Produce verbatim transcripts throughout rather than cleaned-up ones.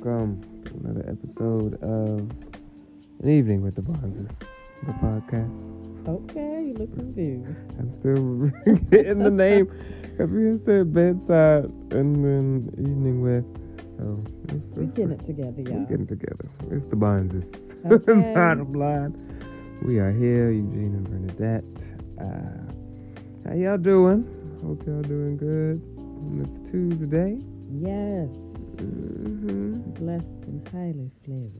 welcome to another episode of An Evening with the Bonzes, the podcast. Okay, you look confused. I'm still getting the name because we had said bedside and then evening with. So it's, We it's, getting it together, y'all. We're getting together. It's the Bonzes. Okay. Bottom line. We are here, Eugene and Bernadette. Uh, how y'all doing? Hope y'all doing good on this Tuesday. Yes. Mm-hmm. Blessed and highly flavored.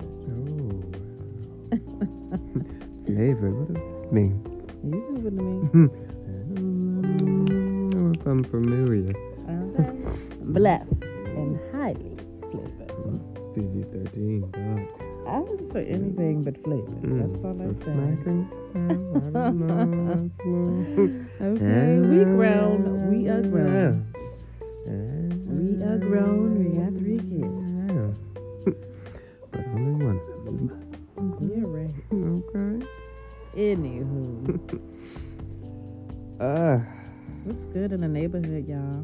Oh. Flavor, what does that mean? You know what I mean? Mm, if I'm familiar. Okay. Blessed and highly flavored. It's P G thirteen, God. I wouldn't say anything but flavored. Mm, That's all so I say. smacking sound, I don't know. Okay, we grown. We are grown. Uh, We are grown. We got three kids. Yeah. But only one of them is mine. Yeah, right. Okay. Anywho, Uh, what's good in the neighborhood, y'all?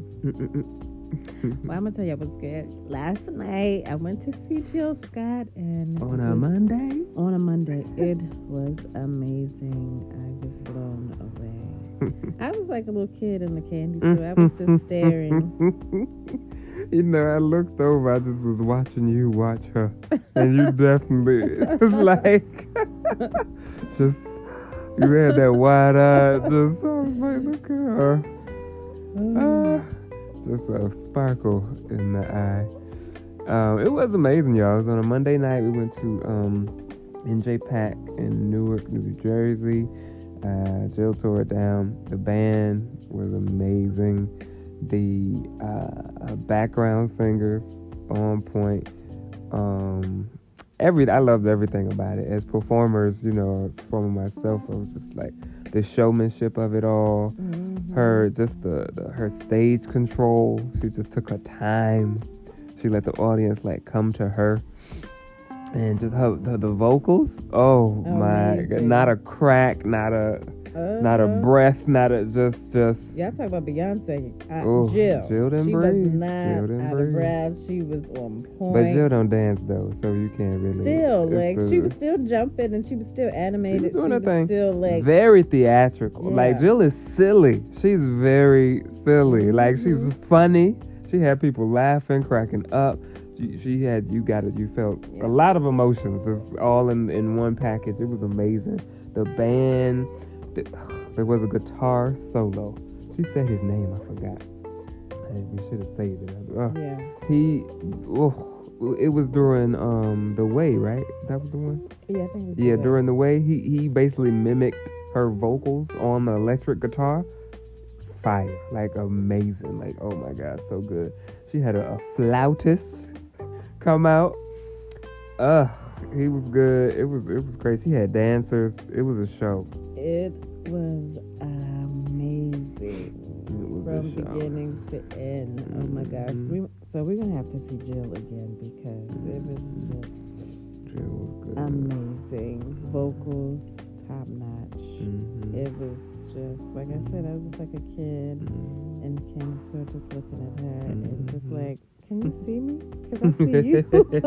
Well, I'm gonna tell you what's good. Last night, I went to see Jill Scott, and on it a was- Monday? On a Monday, it was amazing. I was blown away. I was like a little kid in the candy store. I was just staring. You know, I looked over, I just was watching you watch her. And you definitely, it was like, just, you had that wide eye, just, I was like, look at her. Uh, just a sparkle in the eye. Um, it was amazing, y'all. It was on a Monday night. We went to um, N J Pack in Newark, New Jersey. Uh, Jill tore it down. The band was amazing. The uh, background singers on point. Um, every I loved everything about it. As performers, you know, performing myself, I was just like the showmanship of it all. Mm-hmm. Her just the, the her stage control. She just took her time. She let the audience like come to her. And just her the, the vocals. Oh my God! Amazing. Not a crack, not a Uh, not a breath, not a just just. Yeah, I talk about Beyonce. Uh, Oh, Jill. Jill didn't she breathe. was not Jill didn't out breathe. of breath. She was on point. But Jill don't dance though, so you can't really. Still, it's like a- she was still jumping and she was still animated. She was doing her thing. Still like very theatrical. Like Yeah. Jill is silly. She's very silly. Like she was funny. She had people laughing, cracking up. She, she had you got it. You felt Yeah. a lot of emotions, just all in in one package. It was amazing. The band. The, there was a guitar solo. She said his name. I forgot. Hey, we should have saved it. Oh, yeah. he. Oh, it was during um the way, right? That was the one. Yeah, I think it was Yeah, good. during the way, he he basically mimicked her vocals on the electric guitar. Fire, like amazing, like oh my God, so good. She had a, a flautist come out. Uh, he was good. It was it was great. She had dancers. It was a show. It was amazing It was from a show. beginning to end. Oh my gosh. Mhm. We, so we're gonna have to see Jill again because it was just Jill was good. amazing. Vocals, top notch. Mhm. It was just like I said, I was just like a kid Mhm. in the candy store just looking at her and just Mhm. like, can you see me? Can I see you?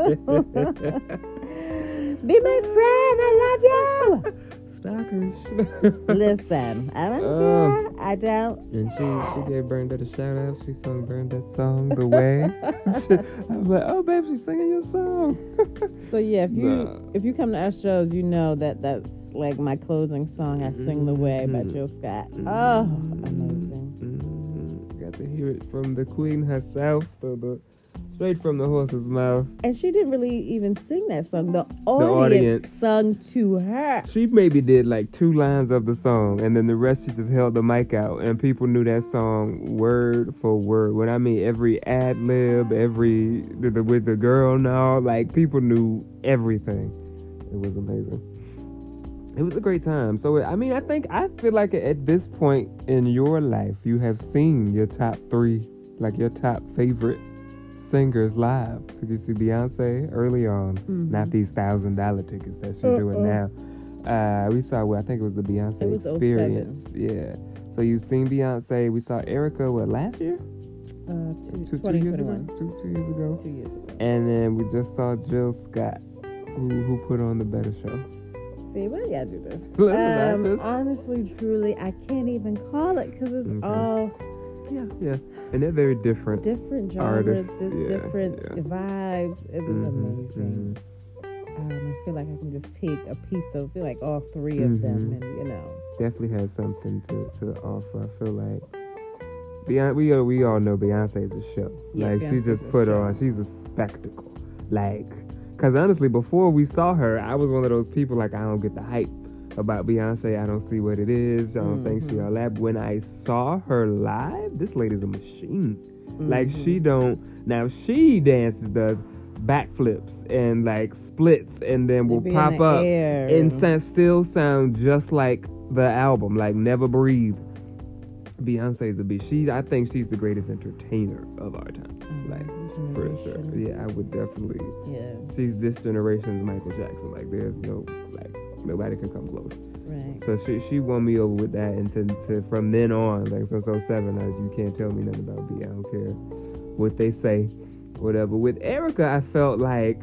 Be my friend, I love you. Stalkers. Listen, I don't Um, care. I don't. And she, she gave Bernadette a shout out. She sung Bernadette's song, The Way. I was like, oh, babe, she's singing your song. So yeah, if you Nah. if you come to our shows, you know that that's like my closing song. I sing "The Way" by Mhm. Jill Scott. Mhm. Oh, amazing! Mm-hmm. Got to hear it from the queen herself, the, the straight from the horse's mouth. And she didn't really even sing that song. The audience, audience. sung to her. She maybe did like two lines of the song, and then the rest she just held the mic out, and people knew that song word for word. When I mean every ad lib, every the, the, with the girl and all, like people knew everything. It was amazing. It was a great time. So I mean, I think I feel like at this point in your life, you have seen your top three, like your top favorite singers live. So you see Beyonce early on, Mhm. not these thousand dollar tickets that she's Uh-uh. doing now. Uh, we saw, well, I think it was the Beyonce It was Experience. Yeah. So you've seen Beyonce. We saw Erica, what, last year? Uh, two, two, two twenty years ago. twenty-one. Two, two years ago. Two years ago. And then we just saw Jill Scott, who who put on the better show. See, why y'all do this? Listen, I Um, just- honestly, truly, I can't even call it because it's Okay. all Yeah, yeah, and they're very different. different genres, Artists, just yeah, different yeah. vibes. It was Mhm, amazing. Um, I feel like I can just take a piece of, feel like all three of them, Mhm. and you know, Definitely has something to, to offer. I feel like Beyonce, we all, we all know Beyonce is a show. Yeah, like she Beyonce's just a put show. on. She's a spectacle. Like, cause honestly, before we saw her, I was one of those people like I don't get the hype about Beyonce. I don't see what it is. I don't think she Mhm. all that. But when I saw her live, this lady's a machine. Like Mhm. she don't now she dances does backflips and like splits and then They will be in pop the up air. and sound, still sound just like the album, like Never Breathe. Beyonce's a beast. She I think she's the greatest entertainer of our time. Mhm. Like for sure. Generation. Yeah, I would definitely Yeah, she's this generation's Michael Jackson. Like there's no like nobody can come close. right. So she she won me over with that, and to, to from then on, like since oh seven, I, you can't tell me nothing about B. I don't care what they say, whatever. With Erica, I felt like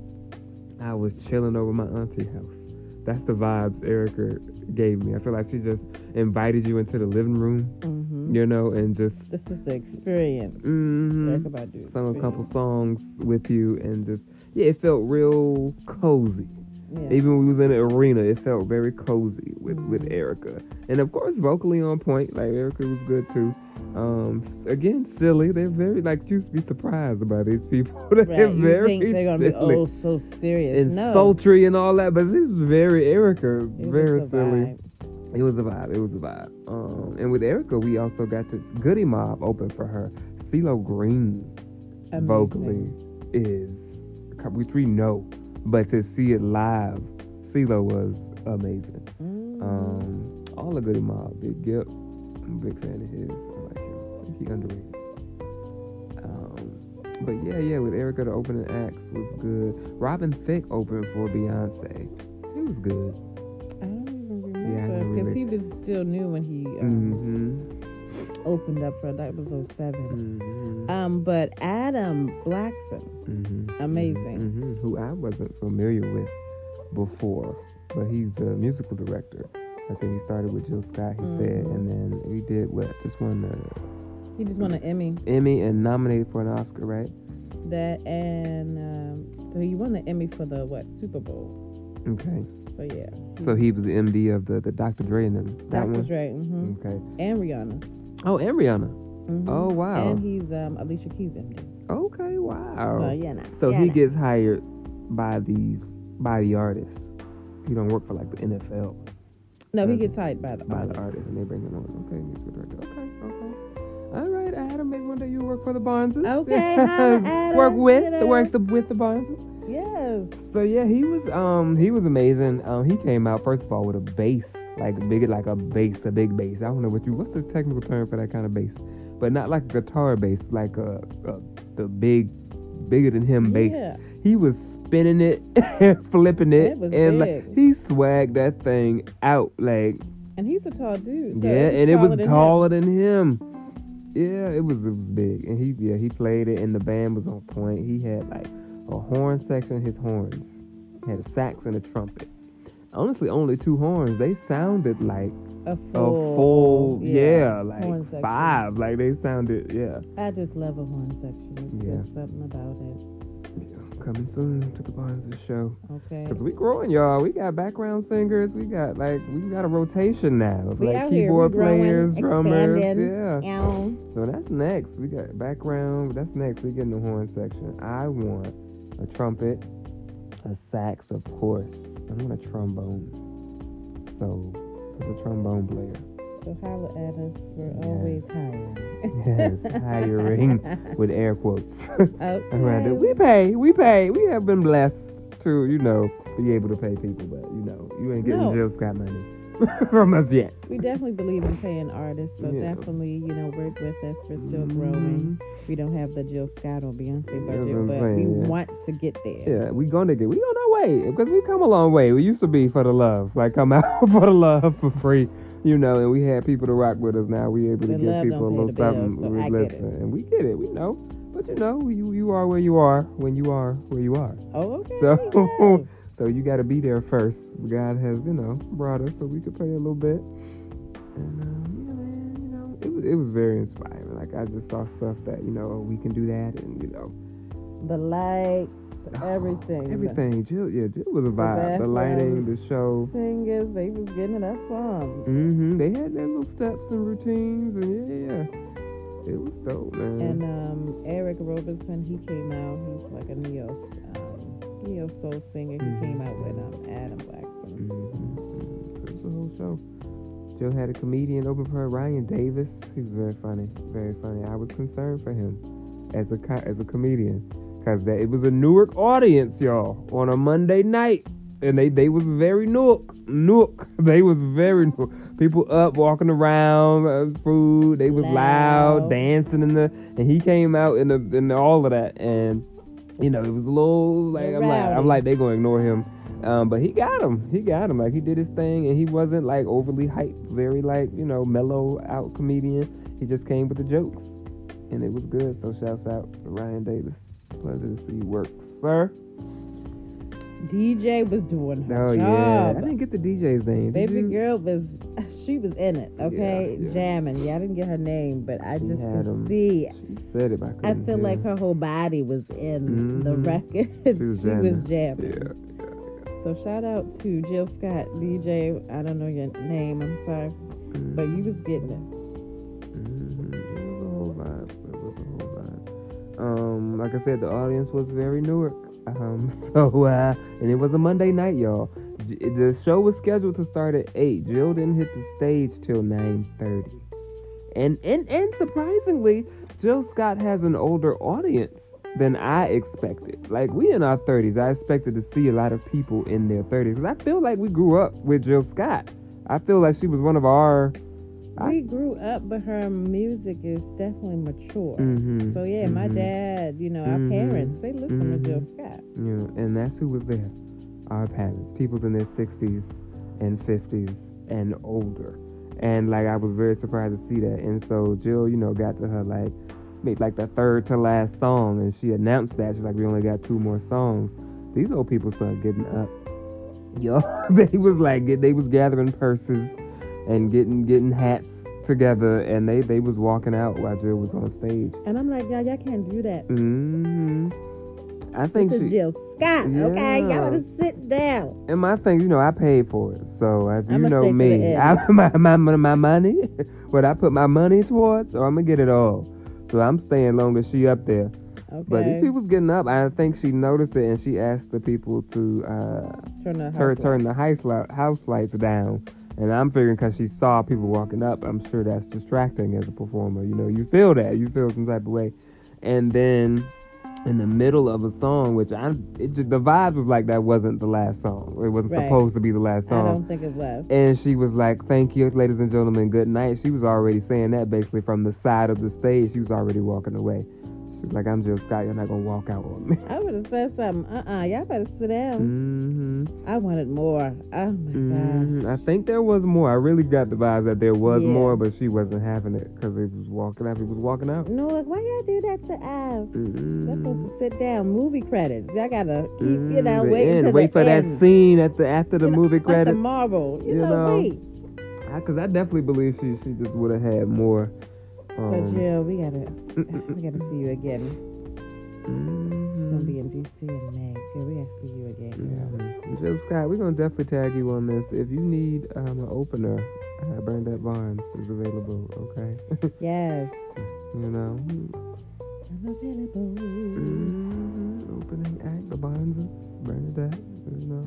I was chilling over my auntie house. That's the vibes Erica gave me. I feel like she just invited you into the living room, Mm-hmm. you know, and just This is the experience. mhm, Erica Badu sung a couple experience. songs with you, and just yeah, it felt real cozy. Yeah. Even when we was in the arena, it felt very cozy with, with Mhm. Erica. And of course, vocally on point. Like, Erica was good too. Um, again, silly. They're very, like, you used to be surprised about these people. They're Right. You very think they're gonna silly be oh so serious? and no, sultry and all that. But this is very Erica. It very was a silly. vibe. It was a vibe. It was a vibe. Um, and with Erica, we also got this Goody Mob open for her. CeeLo Green Amazing. vocally is, which we know, but to see it live, CeeLo was amazing. Mm. Um, all the Goody Mob, Big Gip, I'm a big fan of his. I like him. I think he underrated. Um, but yeah, yeah, with Erica, the opening acts was good. Robin Thicke opened for Beyonce. It was good. I don't even Yeah, I remember don't because he was still new when he um, Mm-hmm. opened up for that was oh seven. Mm-hmm. Um, but Adam Blackson, Mm-hmm. amazing. Mm-hmm. Who I wasn't familiar with before, but he's a musical director. I think he started with Jill Scott, he said, Mhm. and then he did what? Just won the he just won an Emmy. Emmy and nominated for an Oscar, right? That and um, so he won the Emmy for the what Super Bowl. Okay. So yeah. So he was the M D of the, the Doctor Dre and them. That Doctor one? Dre, hmm Okay. and Rihanna. Oh, and Rihanna. Mhm. Oh, wow. And he's um, Alicia Keys M D. Okay, wow. So yeah, nah, So yeah, he nah. gets hired by these, by the artists. He don't work for like the N F L. No, he Mhm. gets hired by the By artist. the artist, and they bring him on. Okay, musical director. Okay, okay. All right, Adam. Maybe one day you work for the Barneses. Okay, holla, Adam, work with you the know. work the, with the Barneses. Yes. So yeah, he was um he was amazing. Um, he came out first of all with a bass, like big like a bass, a big bass. I don't know what you what's the technical term for that kind of bass, but not like a guitar bass, like a, a the big, bigger than him bass. Yeah. He was spinning it, and flipping it, It was and big. like he swagged that thing out like. And he's a tall dude. So Yeah, and it was than him. taller than him. Yeah, it was it was big, and he yeah he played it, and the band was on point. He had like a horn section, his horns, he had a sax and a trumpet. Honestly, only two horns. They sounded like A a full, full yeah, horn like section. five. Like they sounded yeah. I just love a horn section. It's Yeah. just something about it. yeah. Coming soon to the Barnes show. Okay. Cause we growing, y'all. We got background singers. We got like we got a rotation now of We like out here, keyboard we growing, players, drummers. expanding. Yeah. Ow. So that's next. We got background. That's next. We get in the horn section. I want a trumpet, a sax, of course. I want a trombone. So, there's a trombone player. So holla at us. We're Yes. always hiring. Yes, hiring with air quotes Okay. around it. We pay. We pay. We have been blessed to, you know, be able to pay people, but you know, you ain't getting No. Jill Scott money from us yet. We definitely believe in paying artists, so Yeah. definitely, you know, work with us. We're still Mhm. growing. We don't have the Jill Scott or Beyonce That's budget, what I'm but saying, we yeah. want to get there. Yeah, we gonna get. We on our way because we come a long way. We used to be for the love, like come out for the love for free. You know, and we had people to rock with us. Now we able to The give love people a don't pay little the bills, something. so we I get listen, it. and we get it. We know, but you know, you you are where you are when you are where you are. Oh, okay. So, yes. so you got to be there first. God has, you know, brought us so we could pray a little bit. And um, yeah, man, you know, it was it was very inspiring. Like I just saw stuff that, you know, we can do that, and you know, The lights, oh, everything. everything. Jill, yeah, Jill was a vibe. The, lighting, the show. Singers, they was getting it up some. Mm-hmm. They had their little steps and routines, and yeah, yeah, it was dope, man. And um, Eric Robertson, he came out. He's like a neo, um, neo soul singer. He Mhm. came out with um, Adam Blackson. Mm-hmm. It was a whole show. Jill had a comedian open for her, Ryan Davis. He was very funny, very funny. I was concerned for him as a co- as a comedian, because that it was a Newark audience, y'all, on a Monday night, and they they was very Newark, Newark. They was very Newark. People up, walking around, uh, food. They was loud. Loud. dancing in the, and he came out in the in the, all of that, and you know it was a little like They're I'm like I'm rowdy. like they gonna ignore him. Um, but he got him. He got him. Like he did his thing, and he wasn't like overly hyped, very like you know mellow out comedian. He just came with the jokes, and it was good. So shouts out to Ryan Davis. Pleasure to see you work, sir. D J was doing her Oh yeah, I job. didn't get the D J's name. Did Baby you? girl was, she was in it, okay? Yeah, yeah. Jamming. Yeah, I didn't get her name, but I She just had could 'em. see. She said it. But I, I couldn't feel hear. like her whole body was in the Mhm. record. She was jamming. jamming. Yeah, yeah, yeah. So shout out to Jill Scott, D J. I don't know your name. I'm sorry, Mhm. but you was getting it. Mhm. It was a whole vibe. It was a whole vibe. Um, like I said, the audience was very Newark. Um, so uh, and it was a Monday night, y'all. J- The show was scheduled to start at eight. Jill didn't hit the stage till nine thirty, and and and surprisingly, Jill Scott has an older audience than I expected. Like we in our thirties, I expected to see a lot of people in their thirties because I feel like we grew up with Jill Scott. I feel like she was one of our. I- We grew up, but her music is definitely mature. Mhm, So yeah, my mhm. dad, you know, our Mhm, parents, they listen mhm. to Jill Scott. You know, and that's who was there. Our parents, people's in their sixties and fifties and older. And like I was very surprised to see that. And so Jill, you know, got to her like maybe like the third to last song, and she announced that she's like, we only got two more songs. These old people started getting up. Yo, they was like they was gathering purses and getting getting hats together, and they they was walking out while Jill was on stage. And I'm like, y'all, y'all can't do that. hmm I think This she. is Jill Scott, okay? Y'all Yeah. gotta sit down. And my thing, you know, I paid for it. So if you I'ma know stay to the me, end. I, my, my my money, what I put my money towards, or I'm gonna get it all. So I'm staying long as she up there. Okay. But these people's getting up. I think she noticed it, and she asked the people to uh, turn the turn house turn the house light, house lights down. And I'm figuring because she saw people walking up, I'm sure that's distracting as a performer. You know, you feel that, you feel some type of way, and then in the middle of a song, which I, it just, the vibe was like that wasn't the last song. It wasn't Right. supposed to be the last I song. don't think it was. And she was like, "Thank you, ladies and gentlemen, good night." She was already saying that basically from the side of the stage. She was already walking away. She was like, "I'm Jill Scott. You're not gonna walk out on me." I would have said something. Uh-uh. Y'all better sit down. Mm-hmm. I wanted more. Oh, my Mm-hmm. I think there was more. I really got the vibes that there was Yeah. more, but she wasn't having it because it was walking out. He was walking out. God. No, like, why y'all do that to us? Mm-hmm. Y'all supposed to sit down. Movie credits. Y'all gotta keep, you Mm, know, the wait end. until Wait the for end. that scene at the after the You know, movie like credits. the Marvel. You, You know, know. wait. Because I, I definitely believe she she just would have had more. So, Um, Jill, we gotta, we gotta see you again. mhm. Gonna be in D C in May. Girl, we gotta see you again, girl. Yes. Jill Scott, we're gonna definitely tag you on this. If you need um, an opener, uh, Bernadette Barnes is available. Okay, Yes. you know, I'm available. mm-hmm. Opening act, the Barneses, Bernadette. You know,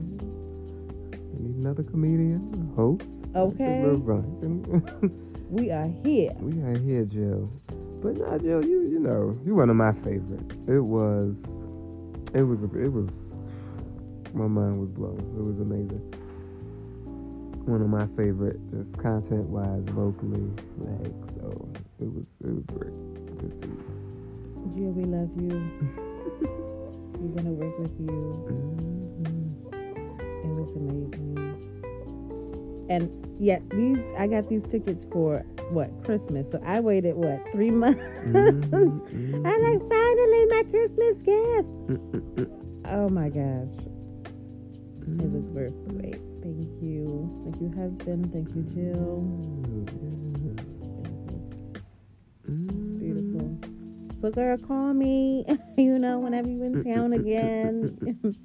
we need another comedian, a host. Okay. A little something. We are here. We are here, Jill. But nah, Jill, you you know, you one of my favorite. It was, it was, it was. My mind was blown. It was amazing. One of my favorite, just content wise, vocally, like so. It was, it was great to see. Jill, we love you. We want to work with you. Mm-hmm. It was amazing. And yet these, I got these tickets for what, Christmas. So I waited what, three months. Mm-hmm, mm-hmm. I'm like, finally my Christmas gift. Mm-mm-mm. Oh my gosh, it was worth the wait. Thank you, thank you, husband. Thank you, Jill. Mm-hmm. Beautiful. So, girl, call me. You know, whenever you in town again.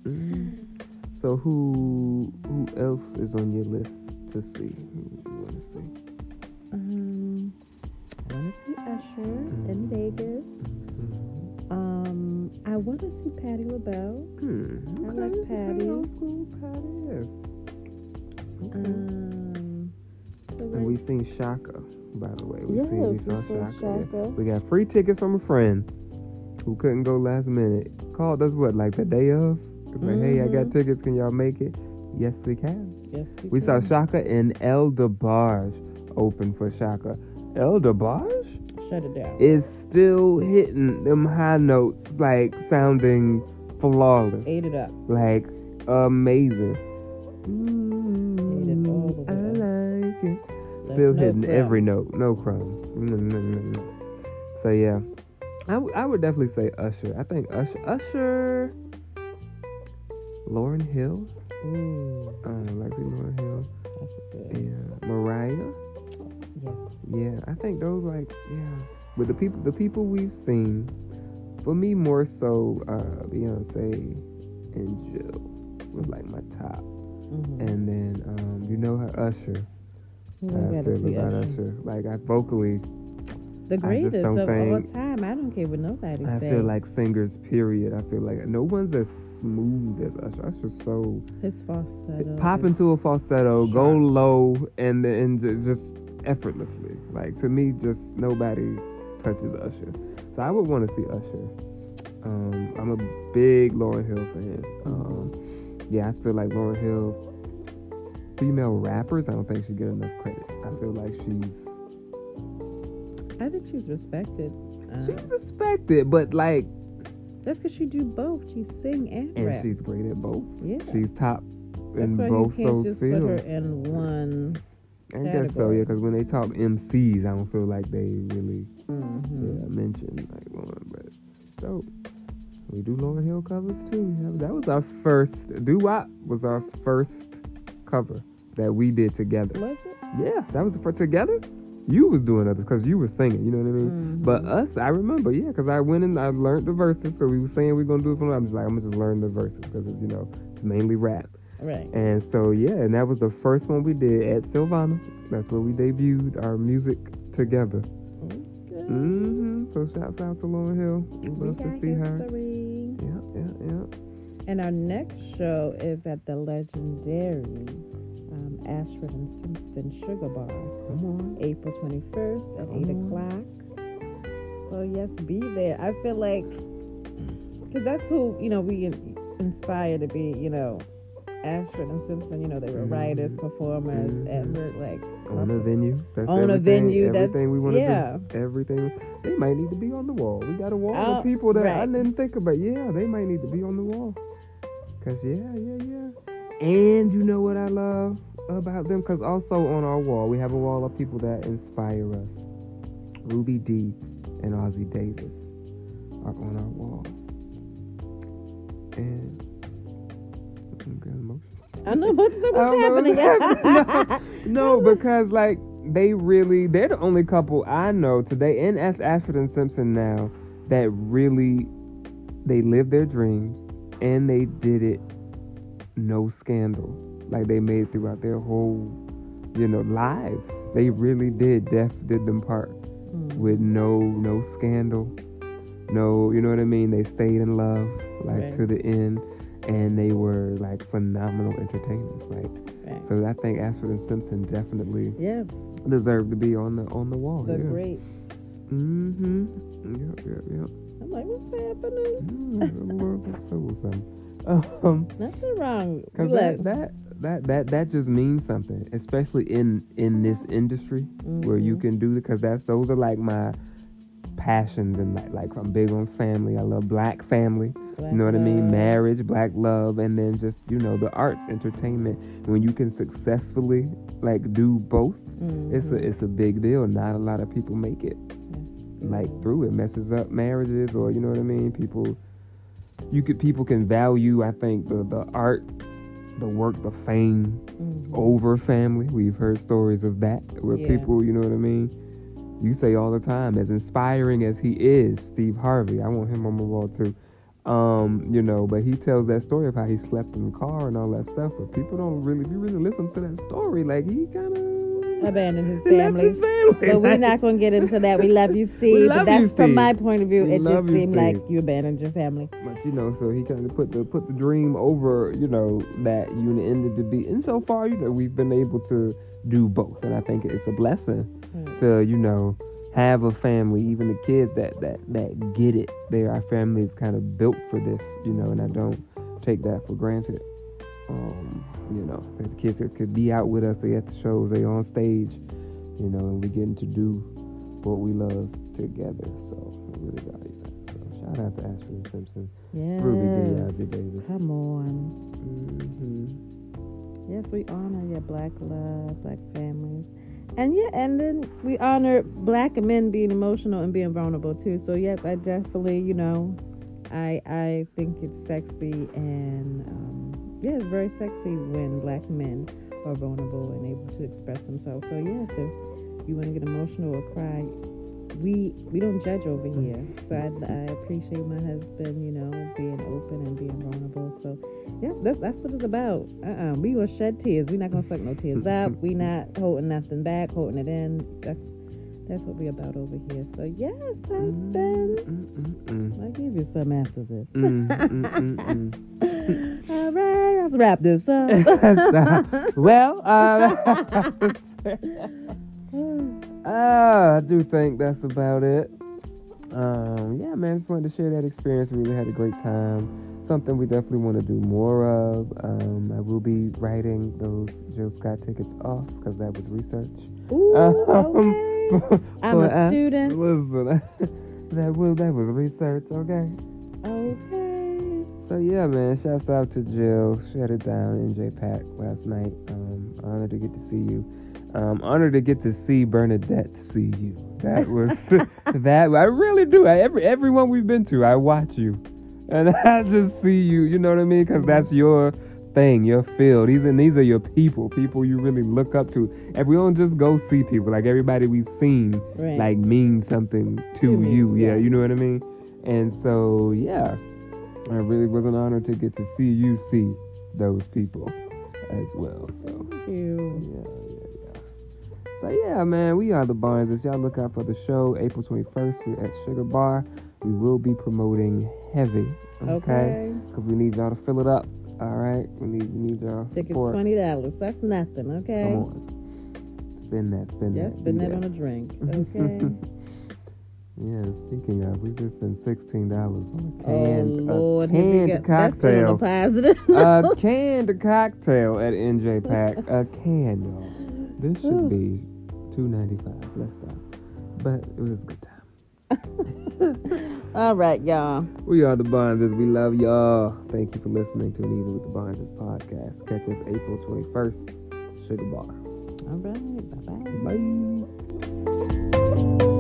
So who who else is on your list to see? Who do you want to see? Um, I want to see Usher in Vegas. Mm-hmm. Um, I want to see Patti LaBelle. Hmm. I like Okay, Patti. Old school Patti, yes. Okay. Um, so And like- we've seen Shaka, by the way. We Yes, seen we we saw saw Shaka. Shaka. Yeah. We got free tickets from a friend who couldn't go last minute. Called us what, like the day of? It's like, hey, I got Mhm. tickets. Can y'all make it? Yes, we can. yes, we, We saw can. Shaka and El DeBarge open for Shaka. El DeBarge Shut it down. is still hitting them high notes, like sounding flawless. Ate it up. Like amazing. Ate it all the I way up. like it. Left Still no hitting every crumbs. note, no crumbs. No, no, no, no. So yeah, I, w- I would definitely say Usher. I think Usher, Usher, Lauryn Hill. Ooh, I don't know, like Lauryn Hill. that's good. Yeah, Mariah. Yes. Yeah, I think those like yeah. With the people, the people we've seen, for me more so, uh, Beyonce and Jill was like my top, Mm-hmm. and then um, you know her Usher. Who I I gotta feel see about Usher? Usher. Like I vocally, The greatest of don't all think- time. I don't care what nobody I says. feel like singers. Period. I feel like no one's as smooth as Usher. Usher's so his falsetto. pop is- into a falsetto, go sharp. low, and then ju- just effortlessly. Like to me, just nobody touches Usher. So I would want to see Usher. Um, I'm a big Lauryn Hill fan. Um, yeah, I feel like Lauryn Hill. Female rappers, I don't think she get enough credit. I feel like she's I think she's respected. Um, she's respected, but like, that's because she do both. She sing and, and rap. she's great at both. Yeah. She's top That's in why both you can't those just fields. put her in one. I guess so, category. yeah. Because when they talk M Cs, I don't feel like they really Mm-hmm. yeah, mention like Lauren. But so we do Lauryn Hill covers too. Yeah, that was our first. Doo Wop was our first cover that we did together. Was it? Yeah, that was for together. You was doing others because you were singing. You know what I mean? Mhm. But us, I remember, yeah, because I went and I learned the verses because we were saying we are gonna do it from. I'm just like I'm gonna just learn the verses because it's you know it's mainly rap. Right. And so yeah, and that was the first one we did at Silvana. That's where we debuted our music together. Okay. Mm-hmm. So shouts out to Lauryn Hill. We'd We love to got see her. history. Yeah, yeah, yeah. And our next show is at the legendary um, Ashford and Simpson Sugar Bar, Come on. April twenty-first at Come eight on. o'clock. So, yes, be there. I feel like, because that's who, you know, we in, inspire to be, you know, Ashford and Simpson, you know, they were Mhm. writers, performers, Mhm. and we're like, On a venue. That's On a everything, venue, that's- Everything we want to yeah. do. Everything. They might need to be on the wall. We got a wall Oh, of people that I right. didn't think about. Yeah, they might need to be on the wall. Cause yeah, yeah, yeah. And you know what I love about them? Cause also on our wall, we have a wall of people that inspire us. Ruby Dee and Ozzie Davis are on our wall. And I'm getting emotional. I know what's, what's I don't know happening. what's happening. No, no, because like they really, they're the only couple I know today in Ash- Ashford and Simpson now that really, they lived their dreams and they did it no scandal. Like they made it throughout their whole, you know, lives. They really did, def did them part Mm. with no no scandal, no, you know what I mean. They stayed in love like Right. to the end. And they were like phenomenal entertainers. Like, Right. so I think Ashford and Simpson definitely Yes, deserve to be on the on the wall. the yeah. greats. Mm-hmm. Yep, yep, yep. I'm like, what's happening? Mm, um, Nothing wrong. cause We that, like- that that that that just means something, especially in in this industry where you Mhm. can do it. Cause that's those are like my passions and like, like I'm big on family. I love black family. Black You know what love. I mean? Marriage, black love, and then just, you know, the arts, entertainment. When you can successfully like do both, Mm-hmm. it's a it's a big deal. Not a lot of people make it like through it. Messes up marriages, or you know what I mean? People you could people can value, I think, the, the art, the work, the fame Mm-hmm. over family. We've heard stories of that where Yeah. people, you know what I mean? You say all the time, as inspiring as he is, Steve Harvey, I want him on my wall too. Um, you know, but he tells that story of how he slept in the car and all that stuff. But people don't really, if you really listen to that story, like he kind of abandoned his he left family. his family. But we're Like, not going to get into that. We love you, Steve. love but that's you, from Steve. my point of view. We It love just you, seemed Steve. like you abandoned your family. But you know, so he kind of put the put the dream over, you know, that unit ended to be. And so far, you know, we've been able to do both, and I think it's a blessing Right. to, you know, have a family. Even the kids that that that get it, they our family is kind of built for this, you know, and I don't take that for granted. Um, you know, the kids that could be out with us, they at the shows, they on stage, you know, and we getting to do what we love together. So I really value that. So shout out to Ashley Simpson, Yes. Ruby Diaz Davis. Come on. Mm-hmm. Yes, we honor your black love, black families. And yeah, and then we honor black men being emotional and being vulnerable too. So yes, I definitely, you know, I I think it's sexy and um, yeah, it's very sexy when black men are vulnerable and able to express themselves. So yes, if you want to get emotional or cry, we we don't judge over here. So I, I appreciate my husband, you know, being open and being vulnerable. So yeah, that's that's what it's about. Uh-uh. We will shed tears. We're not gonna suck no tears up. We not holding nothing back, holding it in. That's that's what we're about over here. So yes, husband, Mm-mm-mm. I'll give you some after this. Mm-mm-mm. All right, let's wrap this up. Well, uh, uh, I do think that's about it. Um, yeah, man, just wanted to share that experience. Really had a great time. Something we definitely want to do more of. Um, I will be writing those Jill Scott tickets off because that was research. Ooh, Um, okay. I'm for a us. student. Listen, that was that was research. Okay. Okay. So yeah, man, shouts out to Jill. Shut it down in J PAC last night. Um, honored to get to see you. Um, honored to get to see Bernadette see you. That was that. I really do. I, every everyone we've been to, I watch you, and I just see you. You know what I mean? Because that's your thing, your field. These and these are your people. People you really look up to. And we don't just go see people. Like everybody we've seen, Right. like mean something to, To me, you. Yeah, yeah. you know what I mean. And so yeah. I really was an honor to get to see you see those people as well. So Thank you. yeah, yeah, yeah. So yeah, man, we are the Barneses. Y'all look out for the show April twenty-first. We're at Sugar Bar. We will be promoting heavy, okay? Okay. Because we need y'all to fill it up. All right, we need we need y'all Tickets support. twenty dollars. That's nothing. Okay. Come on, spend that, spend Just that. spend do that on a drink. Okay. Yeah, speaking of, we just spent sixteen dollars on a Oh canned, Lord, a here we canned go. That's still on cocktail. a positive. A canned cocktail at N J PAC. A can, y'all. This should be two ninety-five. Let's stop. But it was a good time. All right, y'all. We are the Barneses. We love y'all. Thank you for listening to an Evening with the Barneses podcast. Catch us April twenty-first. Sugar Bar. All right. Bye-bye. Bye.